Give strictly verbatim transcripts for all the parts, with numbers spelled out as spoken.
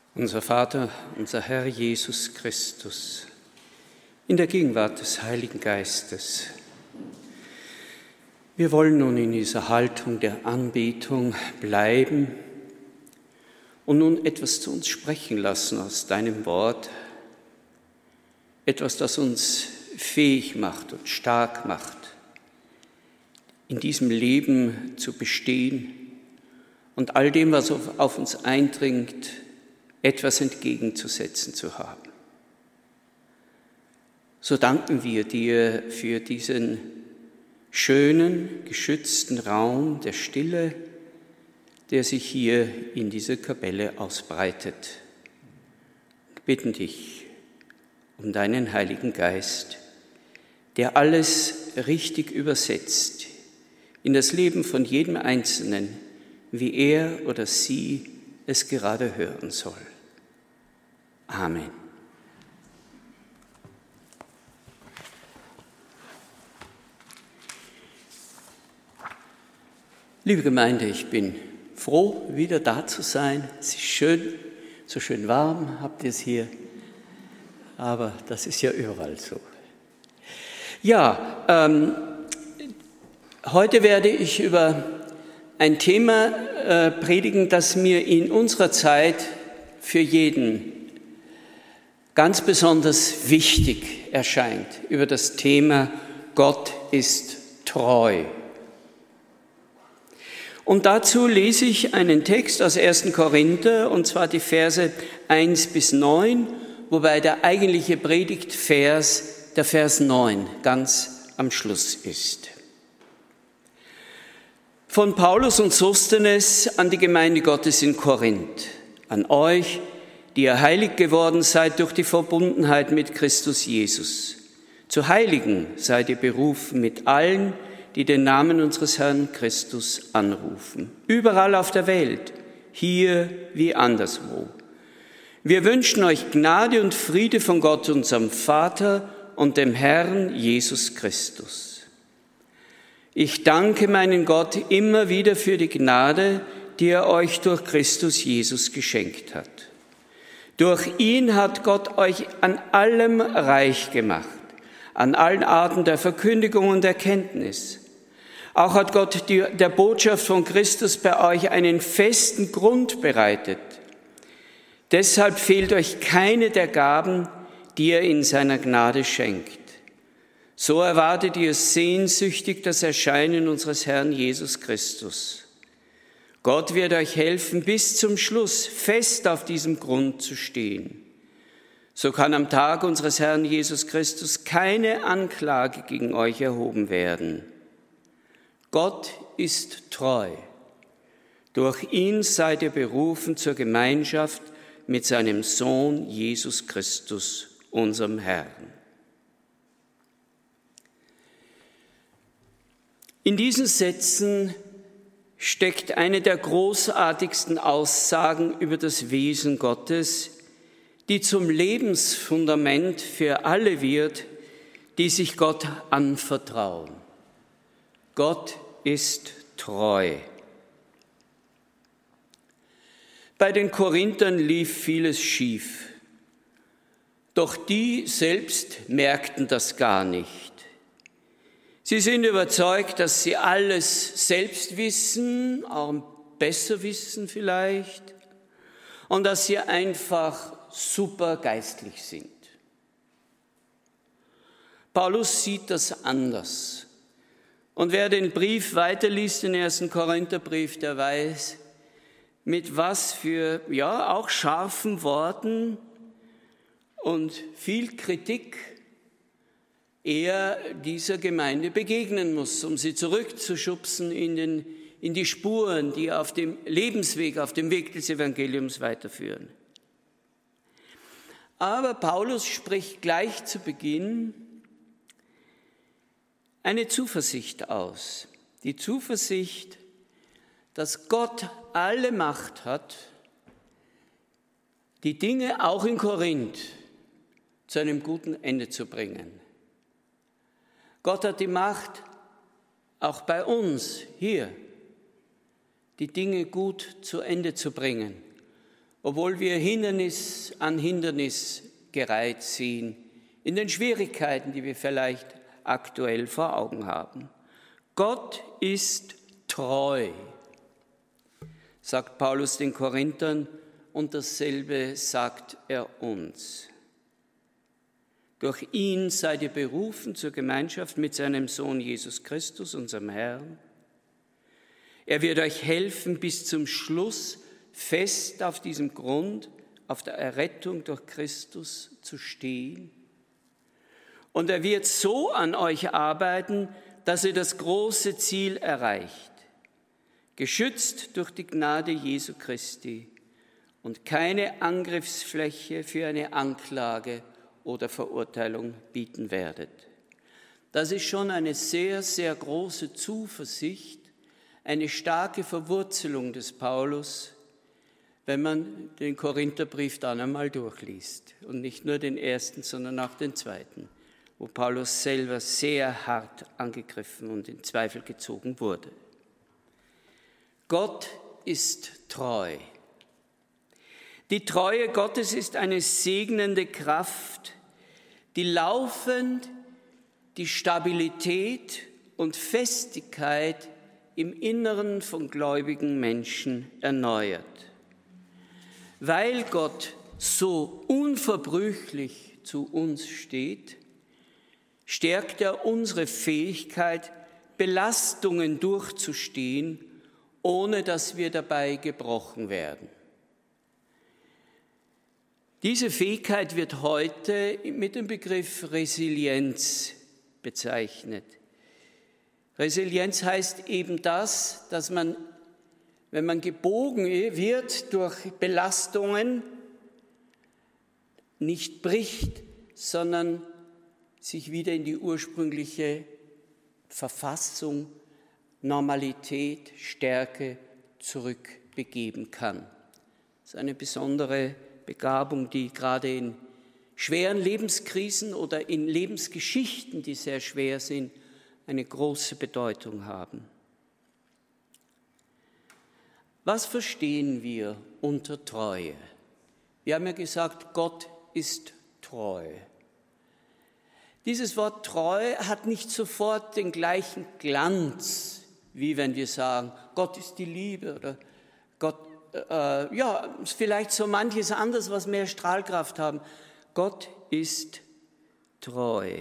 Unser Vater, unser Herr Jesus Christus, in der Gegenwart des Heiligen Geistes. Wir wollen nun in dieser Haltung der Anbetung bleiben und nun etwas zu uns sprechen lassen aus deinem Wort, etwas, das uns fähig macht und stark macht, in diesem Leben zu bestehen und all dem, was auf uns eindringt, etwas entgegenzusetzen zu haben. So danken wir dir für diesen schönen, geschützten Raum der Stille, der sich hier in dieser Kapelle ausbreitet. Wir bitten dich um deinen Heiligen Geist, der alles richtig übersetzt in das Leben von jedem Einzelnen, wie er oder sie es gerade hören soll. Amen. Liebe Gemeinde, ich bin froh, wieder da zu sein. Es ist schön, so schön warm habt ihr es hier, aber das ist ja überall so. Ja, ähm, heute werde ich über ein Thema äh, predigen, das mir in unserer Zeit für jeden ganz besonders wichtig erscheint, über das Thema Gott ist treu. Und dazu lese ich einen Text aus ersten Korinther, und zwar die Verse eins bis neun, wobei der eigentliche Predigtvers der Vers neun ganz am Schluss ist. Von Paulus und Sosthenes an die Gemeinde Gottes in Korinth, an euch, die ihr heilig geworden seid durch die Verbundenheit mit Christus Jesus. Zu Heiligen seid ihr berufen mit allen, die den Namen unseres Herrn Christus anrufen. Überall auf der Welt, hier wie anderswo. Wir wünschen euch Gnade und Friede von Gott, unserem Vater und dem Herrn Jesus Christus. Ich danke meinen Gott immer wieder für die Gnade, die er euch durch Christus Jesus geschenkt hat. Durch ihn hat Gott euch an allem reich gemacht, an allen Arten der Verkündigung und Erkenntnis. Auch hat Gott die, der Botschaft von Christus bei euch einen festen Grund bereitet. Deshalb fehlt euch keine der Gaben, die er in seiner Gnade schenkt. So erwartet ihr sehnsüchtig das Erscheinen unseres Herrn Jesus Christus. Gott wird euch helfen, bis zum Schluss fest auf diesem Grund zu stehen. So kann am Tag unseres Herrn Jesus Christus keine Anklage gegen euch erhoben werden. Gott ist treu. Durch ihn seid ihr berufen zur Gemeinschaft mit seinem Sohn Jesus Christus, unserem Herrn. In diesen Sätzen steckt eine der großartigsten Aussagen über das Wesen Gottes, die zum Lebensfundament für alle wird, die sich Gott anvertrauen. Gott ist treu. Bei den Korinthern lief vieles schief, doch die selbst merkten das gar nicht. Sie sind überzeugt, dass sie alles selbst wissen, auch besser wissen vielleicht, und dass sie einfach super geistlich sind. Paulus sieht das anders. Und wer den Brief weiterliest, den ersten Korintherbrief, der weiß, mit was für, ja, auch scharfen Worten und viel Kritik er dieser Gemeinde begegnen muss, um sie zurückzuschubsen in, den, in die Spuren, die auf dem Lebensweg, auf dem Weg des Evangeliums weiterführen. Aber Paulus spricht gleich zu Beginn eine Zuversicht aus. Die Zuversicht, dass Gott alle Macht hat, die Dinge auch in Korinth zu einem guten Ende zu bringen. Gott hat die Macht, auch bei uns hier, die Dinge gut zu Ende zu bringen obwohl wir Hindernis an Hindernis gereiht sind, in den Schwierigkeiten, die wir vielleicht aktuell vor Augen haben. Gott ist treu, sagt Paulus den Korinthern, und dasselbe sagt er uns. Durch ihn seid ihr berufen zur Gemeinschaft mit seinem Sohn Jesus Christus, unserem Herrn. Er wird euch helfen, bis zum Schluss fest auf diesem Grund, auf der Errettung durch Christus zu stehen. Und er wird so an euch arbeiten, dass ihr das große Ziel erreicht, geschützt durch die Gnade Jesu Christi und keine Angriffsfläche für eine Anklage oder Verurteilung bieten werdet. Das ist schon eine sehr, sehr große Zuversicht, eine starke Verwurzelung des Paulus, wenn man den Korintherbrief dann einmal durchliest und nicht nur den ersten, sondern auch den zweiten, wo Paulus selber sehr hart angegriffen und in Zweifel gezogen wurde. Gott ist treu. Die Treue Gottes ist eine segnende Kraft, die laufend die Stabilität und Festigkeit im Inneren von gläubigen Menschen erneuert. Weil Gott so unverbrüchlich zu uns steht, stärkt er unsere Fähigkeit, Belastungen durchzustehen, ohne dass wir dabei gebrochen werden. Diese Fähigkeit wird heute mit dem Begriff Resilienz bezeichnet. Resilienz heißt eben das, dass man, wenn man gebogen wird durch Belastungen, nicht bricht, sondern sich wieder in die ursprüngliche Verfassung, Normalität, Stärke zurückbegeben kann. Das ist eine besondere Begabung, die gerade in schweren Lebenskrisen oder in Lebensgeschichten, die sehr schwer sind, eine große Bedeutung haben. Was verstehen wir unter Treue? Wir haben ja gesagt, Gott ist treu. Dieses Wort treu hat nicht sofort den gleichen Glanz, wie wenn wir sagen, Gott ist die Liebe oder Gott, äh, ja, vielleicht so manches anderes, was mehr Strahlkraft haben. Gott ist treu.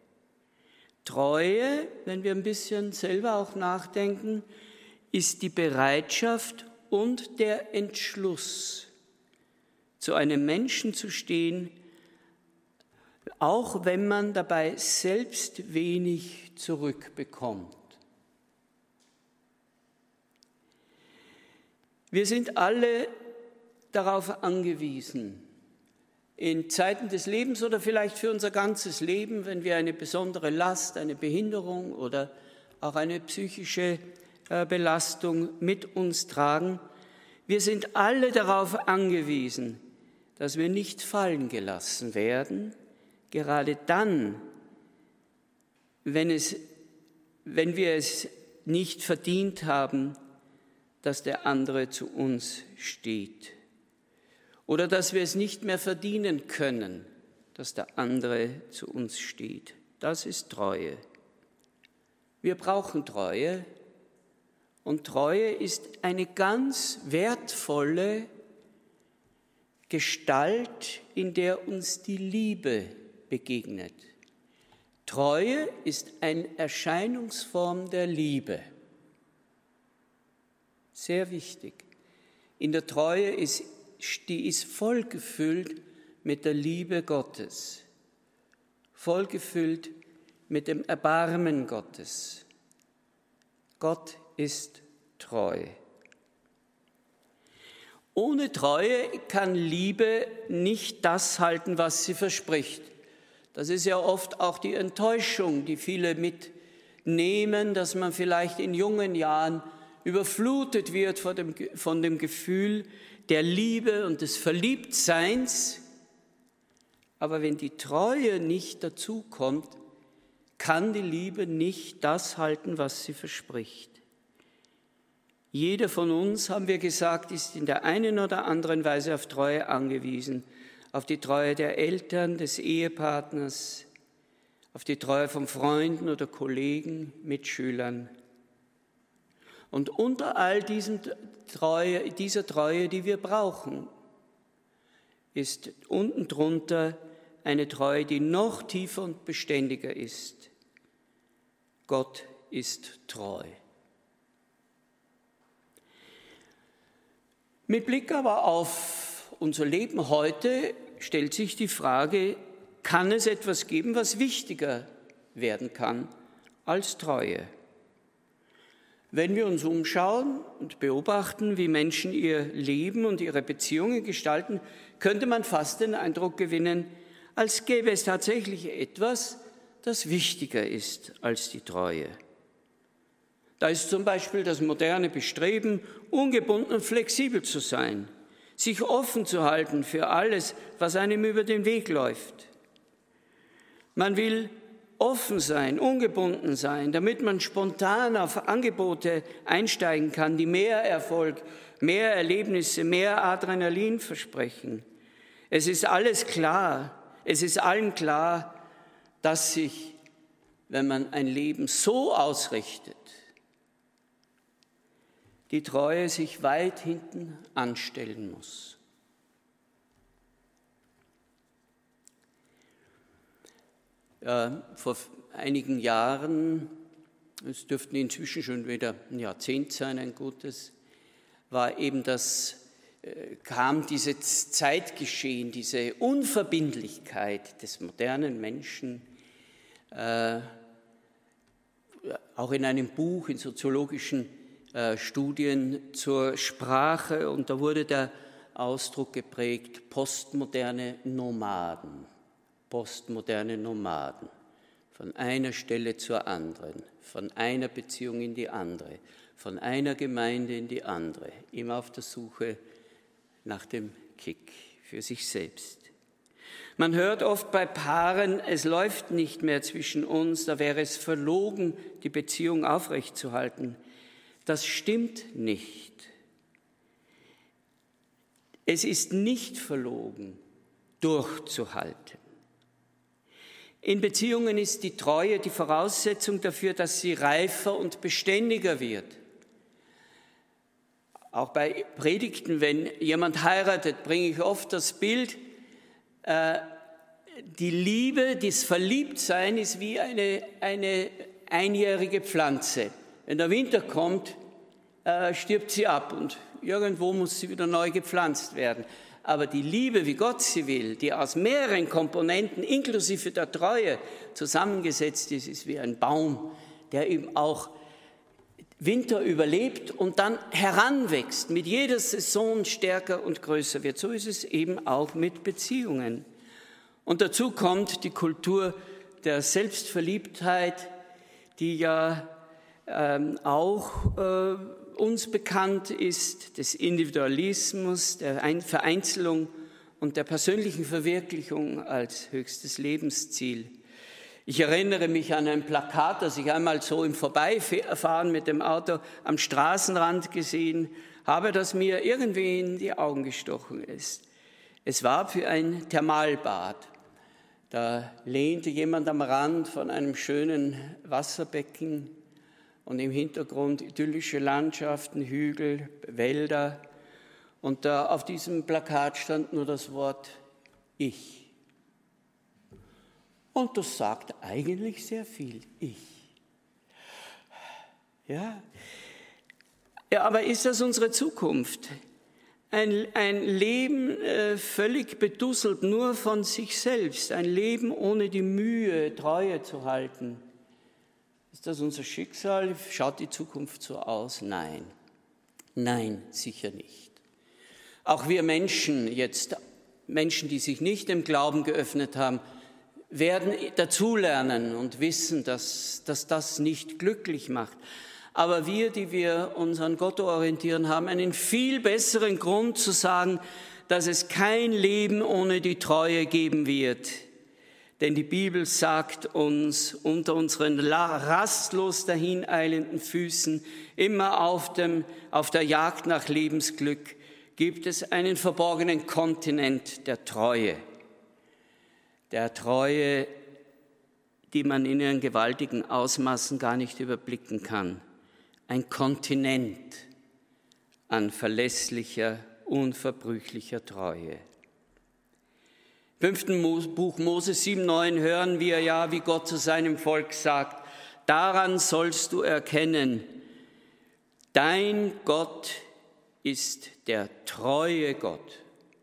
Treue, wenn wir ein bisschen selber auch nachdenken, ist die Bereitschaft und der Entschluss, zu einem Menschen zu stehen, auch wenn man dabei selbst wenig zurückbekommt. Wir sind alle darauf angewiesen, in Zeiten des Lebens oder vielleicht für unser ganzes Leben, wenn wir eine besondere Last, eine Behinderung oder auch eine psychische Belastung mit uns tragen, wir sind alle darauf angewiesen, dass wir nicht fallen gelassen werden, gerade dann, wenn, es, wenn wir es nicht verdient haben, dass der andere zu uns steht. Oder dass wir es nicht mehr verdienen können, dass der andere zu uns steht. Das ist Treue. Wir brauchen Treue. Und Treue ist eine ganz wertvolle Gestalt, in der uns die Liebe begegnet. Treue ist eine Erscheinungsform der Liebe. Sehr wichtig. In der Treue ist, die ist vollgefüllt mit der Liebe Gottes, vollgefüllt mit dem Erbarmen Gottes. Gott ist treu. Ohne Treue kann Liebe nicht das halten, was sie verspricht. Das ist ja oft auch die Enttäuschung, die viele mitnehmen, dass man vielleicht in jungen Jahren überflutet wird von dem, von dem Gefühl der Liebe und des Verliebtseins. Aber wenn die Treue nicht dazukommt, kann die Liebe nicht das halten, was sie verspricht. Jeder von uns, haben wir gesagt, ist in der einen oder anderen Weise auf Treue angewiesen. Auf die Treue der Eltern, des Ehepartners, auf die Treue von Freunden oder Kollegen, Mitschülern. Und unter all diesen Treue, dieser Treue, die wir brauchen, ist unten drunter eine Treue, die noch tiefer und beständiger ist. Gott ist treu. Mit Blick aber auf unser Leben heute stellt sich die Frage, kann es etwas geben, was wichtiger werden kann als Treue? Wenn wir uns umschauen und beobachten, wie Menschen ihr Leben und ihre Beziehungen gestalten, könnte man fast den Eindruck gewinnen, als gäbe es tatsächlich etwas, das wichtiger ist als die Treue. Da ist zum Beispiel das moderne Bestreben, ungebunden und flexibel zu sein, sich offen zu halten für alles, was einem über den Weg läuft. Man will offen sein, ungebunden sein, damit man spontan auf Angebote einsteigen kann, die mehr Erfolg, mehr Erlebnisse, mehr Adrenalin versprechen. Es ist alles klar, es ist allen klar, dass sich, wenn man ein Leben so ausrichtet, die Treue sich weit hinten anstellen muss. Ja, vor einigen Jahren, es dürften inzwischen schon wieder ein Jahrzehnt sein, ein gutes, war eben das, äh, kam dieses Zeitgeschehen, diese Unverbindlichkeit des modernen Menschen, äh, auch in einem Buch, in soziologischen äh, Studien zur Sprache, und da wurde der Ausdruck geprägt, postmoderne Nomaden. Postmoderne Nomaden, von einer Stelle zur anderen, von einer Beziehung in die andere, von einer Gemeinde in die andere, immer auf der Suche nach dem Kick für sich selbst. Man hört oft bei Paaren, es läuft nicht mehr zwischen uns, da wäre es verlogen, die Beziehung aufrechtzuerhalten. Das stimmt nicht. Es ist nicht verlogen, durchzuhalten. In Beziehungen ist die Treue die Voraussetzung dafür, dass sie reifer und beständiger wird. Auch bei Predigten, wenn jemand heiratet, bringe ich oft das Bild, äh, die Liebe, das Verliebtsein ist wie eine, eine einjährige Pflanze. Wenn der Winter kommt, äh, stirbt sie ab und irgendwo muss sie wieder neu gepflanzt werden. Aber die Liebe, wie Gott sie will, die aus mehreren Komponenten inklusive der Treue zusammengesetzt ist, ist wie ein Baum, der eben auch Winter überlebt und dann heranwächst, mit jeder Saison stärker und größer wird. So ist es eben auch mit Beziehungen. Und dazu kommt die Kultur der Selbstverliebtheit, die ja ähm, auch äh, uns bekannt ist, des Individualismus, der Vereinzelung und der persönlichen Verwirklichung als höchstes Lebensziel. Ich erinnere mich an ein Plakat, das ich einmal so im Vorbeifahren mit dem Auto am Straßenrand gesehen habe, das mir irgendwie in die Augen gestochen ist. Es war für ein Thermalbad. Da lehnte jemand am Rand von einem schönen Wasserbecken und im Hintergrund idyllische Landschaften, Hügel, Wälder. Und da auf diesem Plakat stand nur das Wort Ich. Und das sagt eigentlich sehr viel, ich. Ja, ja, aber ist das unsere Zukunft? Ein, ein Leben äh, völlig bedusselt nur von sich selbst, ein Leben ohne die Mühe, Treue zu halten. Ist das unser Schicksal? Schaut die Zukunft so aus? Nein, nein, sicher nicht. Auch wir Menschen jetzt, Menschen, die sich nicht dem Glauben geöffnet haben, werden dazulernen und wissen, dass, dass das nicht glücklich macht. Aber wir, die wir uns an Gott orientieren, haben einen viel besseren Grund zu sagen, dass es kein Leben ohne die Treue geben wird. Denn die Bibel sagt uns, unter unseren rastlos dahineilenden Füßen, immer auf, dem, auf der Jagd nach Lebensglück, gibt es einen verborgenen Kontinent der Treue. Der Treue, die man in ihren gewaltigen Ausmaßen gar nicht überblicken kann. Ein Kontinent an verlässlicher, unverbrüchlicher Treue. Im fünften Buch Mose sieben neun hören wir ja, wie Gott zu seinem Volk sagt, daran sollst du erkennen, dein Gott ist der treue Gott.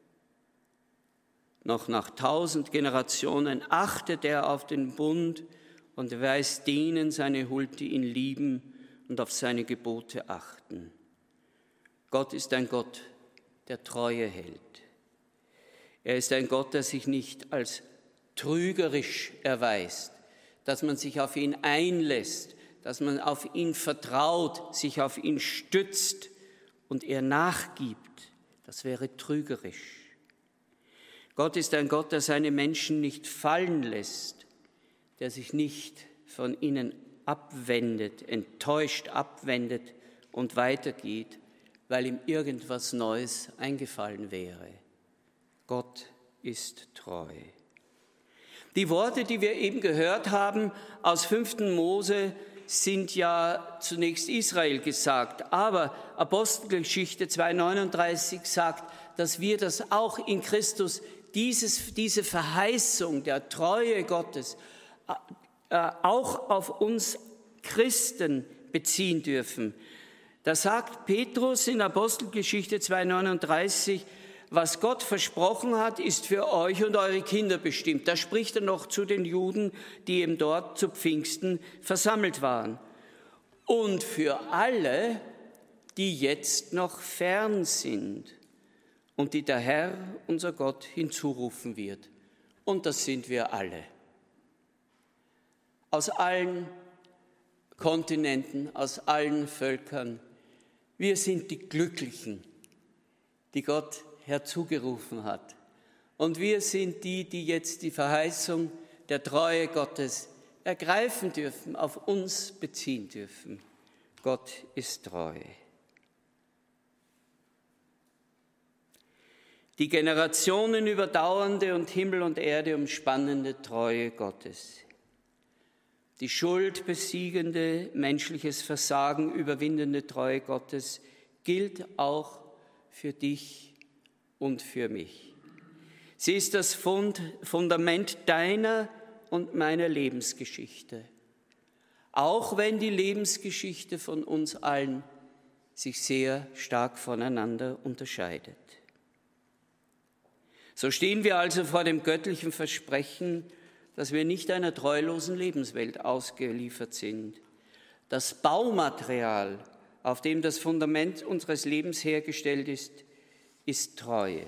Noch nach tausend Generationen achtet er auf den Bund und weiß denen seine Huld, die ihn lieben und auf seine Gebote achten. Gott ist ein Gott, der Treue hält. Er ist ein Gott, der sich nicht als trügerisch erweist, dass man sich auf ihn einlässt, dass man auf ihn vertraut, sich auf ihn stützt und er nachgibt. Das wäre trügerisch. Gott ist ein Gott, der seine Menschen nicht fallen lässt, der sich nicht von ihnen abwendet, enttäuscht abwendet und weitergeht, weil ihm irgendwas Neues eingefallen wäre. Gott ist treu. Die Worte, die wir eben gehört haben aus fünften Mose, sind ja zunächst Israel gesagt, aber Apostelgeschichte zwei neununddreißig sagt, dass wir das auch in Christus, dieses, diese Verheißung der Treue Gottes, äh, auch auf uns Christen beziehen dürfen. Da sagt Petrus in Apostelgeschichte zwei neununddreißig, was Gott versprochen hat, ist für euch und eure Kinder bestimmt. Da spricht er noch zu den Juden, die eben dort zu Pfingsten versammelt waren. Und für alle, die jetzt noch fern sind und die der Herr, unser Gott, hinzurufen wird. Und das sind wir alle. Aus allen Kontinenten, aus allen Völkern. Wir sind die Glücklichen, die Gott herzugerufen hat. Und wir sind die, die jetzt die Verheißung der Treue Gottes ergreifen dürfen, auf uns beziehen dürfen. Gott ist treu. Die Generationen überdauernde und Himmel und Erde umspannende Treue Gottes. Die Schuld besiegende, menschliches Versagen überwindende Treue Gottes gilt auch für dich und für mich. Sie ist das Fundament deiner und meiner Lebensgeschichte. Auch wenn die Lebensgeschichte von uns allen sich sehr stark voneinander unterscheidet. So stehen wir also vor dem göttlichen Versprechen, dass wir nicht einer treulosen Lebenswelt ausgeliefert sind. Das Baumaterial, auf dem das Fundament unseres Lebens hergestellt ist, ist Treue.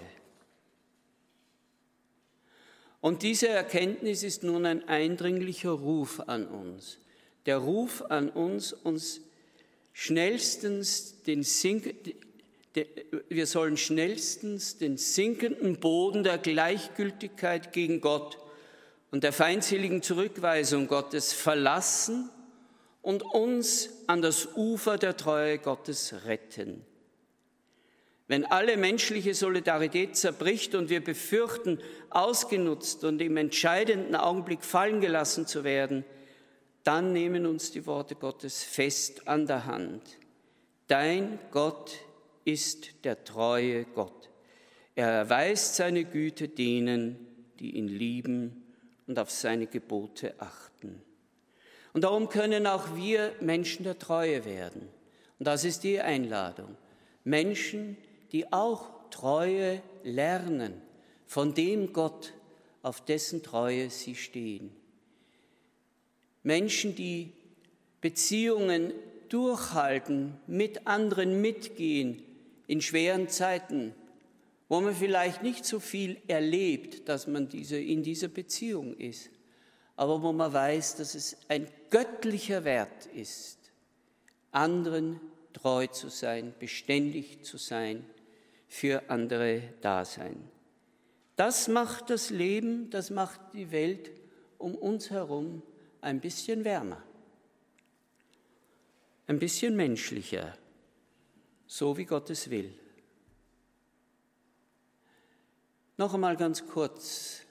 Und diese Erkenntnis ist nun ein eindringlicher Ruf an uns. Der Ruf an uns, uns schnellstens den Sink, wir sollen schnellstens den sinkenden Boden der Gleichgültigkeit gegen Gott und der feindseligen Zurückweisung Gottes verlassen und uns an das Ufer der Treue Gottes retten. Wenn alle menschliche Solidarität zerbricht und wir befürchten, ausgenutzt und im entscheidenden Augenblick fallen gelassen zu werden, dann nehmen uns die Worte Gottes fest an der Hand. Dein Gott ist der treue Gott. Er erweist seine Güte denen, die ihn lieben und auf seine Gebote achten. Und darum können auch wir Menschen der Treue werden. Und das ist die Einladung. Menschen, die auch Treue lernen von dem Gott, auf dessen Treue sie stehen. Menschen, die Beziehungen durchhalten, mit anderen mitgehen in schweren Zeiten, wo man vielleicht nicht so viel erlebt, dass man diese, in dieser Beziehung ist, aber wo man weiß, dass es ein göttlicher Wert ist, anderen treu zu sein, beständig zu sein, für andere da sein. Das macht das Leben, das macht die Welt um uns herum ein bisschen wärmer, ein bisschen menschlicher, so wie Gott es will. Noch einmal ganz kurz.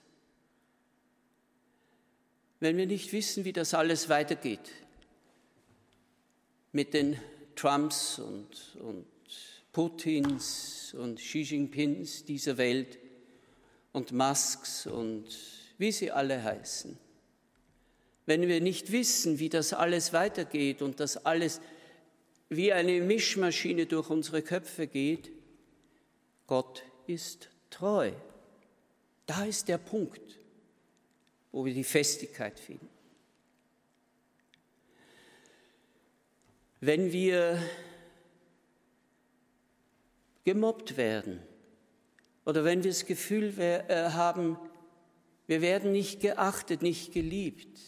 Wenn wir nicht wissen, wie das alles weitergeht, mit den Trumps und, und Putins und Xi Jinpings dieser Welt und Musks und wie sie alle heißen, wenn wir nicht wissen, wie das alles weitergeht und das alles wie eine Mischmaschine durch unsere Köpfe geht, Gott ist treu. Da ist der Punkt, wo wir die Festigkeit finden. Wenn wir gemobbt werden oder wenn wir das Gefühl haben, wir werden nicht geachtet, nicht geliebt,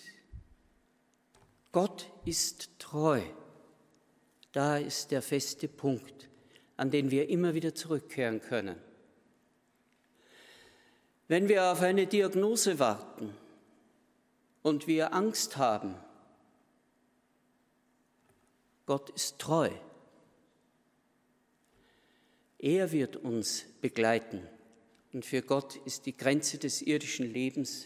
Gott ist treu. Da ist der feste Punkt, an den wir immer wieder zurückkehren können. Wenn wir auf eine Diagnose warten und wir Angst haben, Gott ist treu. Er wird uns begleiten und für Gott ist die Grenze des irdischen Lebens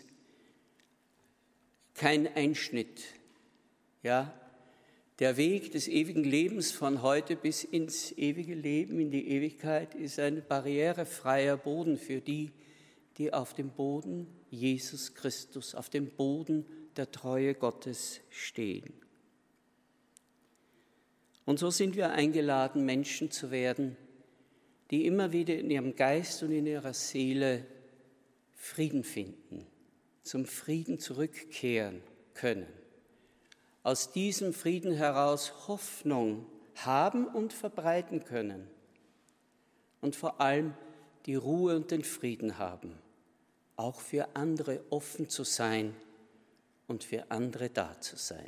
kein Einschnitt. Ja, der Weg des ewigen Lebens von heute bis ins ewige Leben, in die Ewigkeit, ist ein barrierefreier Boden für die, die auf dem Boden Jesus Christus, auf dem Boden der Treue Gottes stehen. Und so sind wir eingeladen, Menschen zu werden, die immer wieder in ihrem Geist und in ihrer Seele Frieden finden, zum Frieden zurückkehren können. Aus diesem Frieden heraus Hoffnung haben und verbreiten können und vor allem die Ruhe und den Frieden haben, auch für andere offen zu sein und für andere da zu sein.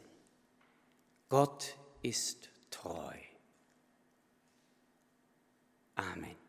Gott ist treu. Amen.